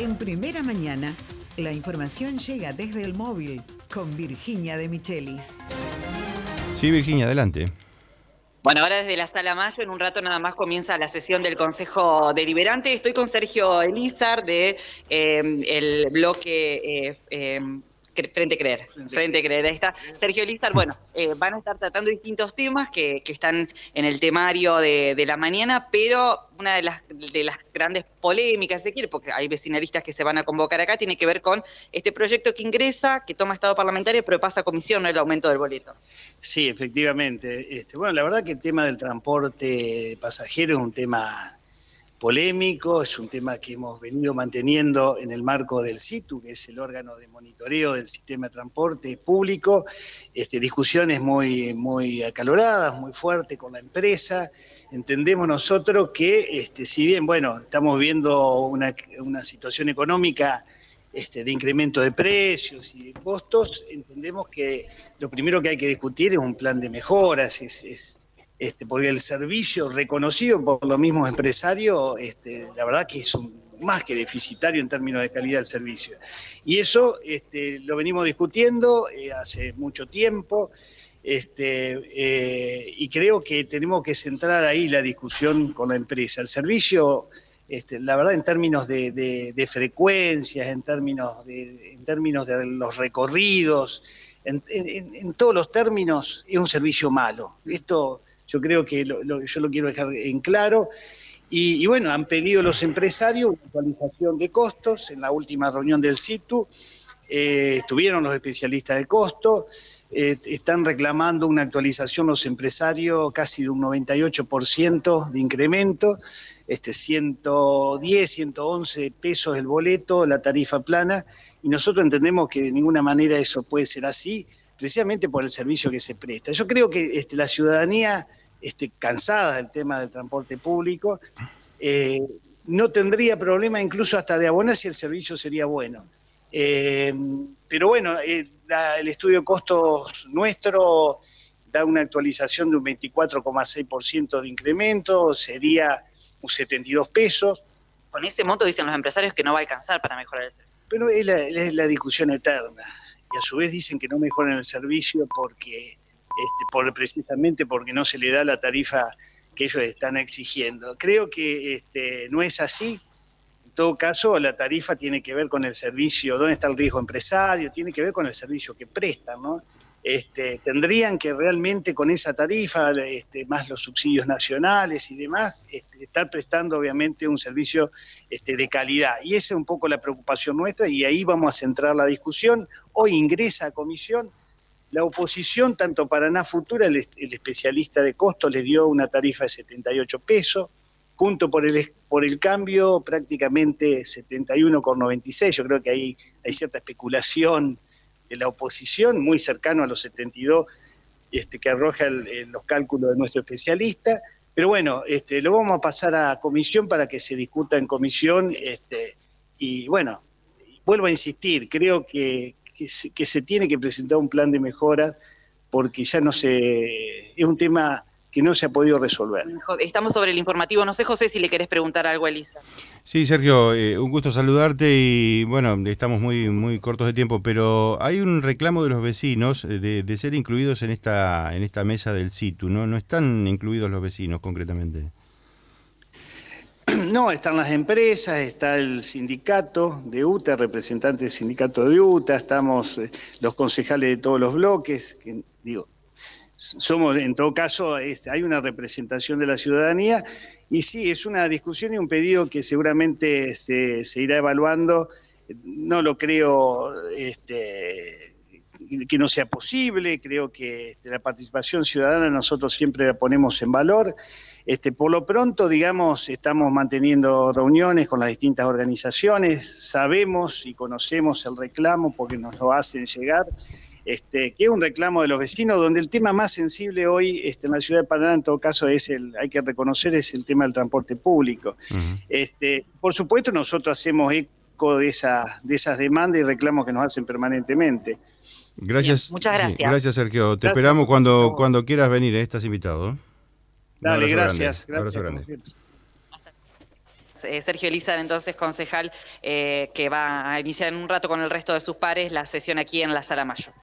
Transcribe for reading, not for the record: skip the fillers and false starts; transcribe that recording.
En Primera Mañana, la información llega desde el móvil con Virginia de Michelis. Sí, Virginia, adelante. Bueno, ahora desde la Sala Mayo, en un rato nada más comienza la sesión del Consejo Deliberante. Estoy con Sergio Elizar de el bloque Frente Creer. Ahí está Sergio Elizar. Bueno, van a estar tratando distintos temas que están en el temario de la mañana, pero una de las grandes polémicas, si se quiere, porque hay vecinalistas que se van a convocar acá, tiene que ver con este proyecto que ingresa, que toma estado parlamentario, pero pasa a comisión, no el aumento del boleto. Sí, efectivamente. Bueno, la verdad que el tema del transporte pasajero es un tema polémico, es un tema que hemos venido manteniendo en el marco del CITU, que es el órgano de monitoreo del sistema de transporte público, discusiones muy acaloradas, muy fuertes con la empresa. Entendemos nosotros que, si bien, bueno, estamos viendo una situación económica de incremento de precios y de costos, entendemos que lo primero que hay que discutir es un plan de mejoras, porque el servicio reconocido por los mismos empresarios, la verdad que es más que deficitario en términos de calidad del servicio. Y eso lo venimos discutiendo hace mucho tiempo, y creo que tenemos que centrar ahí la discusión con la empresa. El servicio, la verdad, en términos de frecuencias, en términos de los recorridos, en todos los términos, es un servicio malo. Esto yo creo que yo lo quiero dejar en claro. Y bueno, han pedido los empresarios una actualización de costos. En la última reunión del CITU estuvieron los especialistas de costo. Están reclamando una actualización los empresarios casi de un 98% de incremento. 110, 111 pesos el boleto, la tarifa plana, y nosotros entendemos que de ninguna manera eso puede ser así, precisamente por el servicio que se presta. Yo creo que la ciudadanía, cansada del tema del transporte público, no tendría problema incluso hasta de abonar si el servicio sería bueno. Pero bueno, el estudio de costos nuestro da una actualización de un 24,6% de incremento, sería 72 pesos. Con ese monto dicen los empresarios que no va a alcanzar para mejorar el servicio. Pero es la discusión eterna. Y a su vez dicen que no mejoran el servicio porque precisamente porque no se le da la tarifa que ellos están exigiendo. Creo que no es así. En todo caso, la tarifa tiene que ver con el servicio, dónde está el riesgo empresario, tiene que ver con el servicio que prestan, ¿no? Tendrían que realmente con esa tarifa, más los subsidios nacionales y demás, estar prestando obviamente un servicio de calidad. Y esa es un poco la preocupación nuestra y ahí vamos a centrar la discusión. Hoy ingresa a comisión. La oposición, tanto Paraná Futura, el especialista de costos, le dio una tarifa de 78 pesos, junto por el cambio prácticamente 71,96. Yo creo que ahí hay cierta especulación de la oposición, muy cercano a los 72 que arroja los cálculos de nuestro especialista. Pero bueno, lo vamos a pasar a comisión para que se discuta en comisión. Y bueno, vuelvo a insistir, creo que se tiene que presentar un plan de mejora porque ya es un tema que no se ha podido resolver. Estamos sobre el informativo. No sé, José, si le querés preguntar algo a Elisa. Sí, Sergio, un gusto saludarte y bueno, estamos muy cortos de tiempo, pero hay un reclamo de los vecinos de ser incluidos en esta mesa del CITU, ¿no? No están incluidos los vecinos concretamente. No, están las empresas, está el sindicato de UTA, representante del sindicato de UTA, estamos los concejales de todos los bloques, que digo, somos, en todo caso, hay una representación de la ciudadanía y sí, es una discusión y un pedido que seguramente se irá evaluando. No lo creo que no sea posible, creo que la participación ciudadana nosotros siempre la ponemos en valor. Por lo pronto, digamos, estamos manteniendo reuniones con las distintas organizaciones, sabemos y conocemos el reclamo porque nos lo hacen llegar. Que es un reclamo de los vecinos, donde el tema más sensible hoy en la ciudad de Paraná, en todo caso, hay que reconocer, es el tema del transporte público. Uh-huh. Por supuesto, nosotros hacemos eco de esas demandas y reclamos que nos hacen permanentemente. Gracias. Bien, muchas gracias. Sí, gracias, Sergio. Te esperamos cuando quieras venir, estás invitado. Dale, gracias. Abrazo grande. Sergio Elízar, entonces concejal, que va a iniciar en un rato con el resto de sus pares la sesión aquí en la Sala Mayo.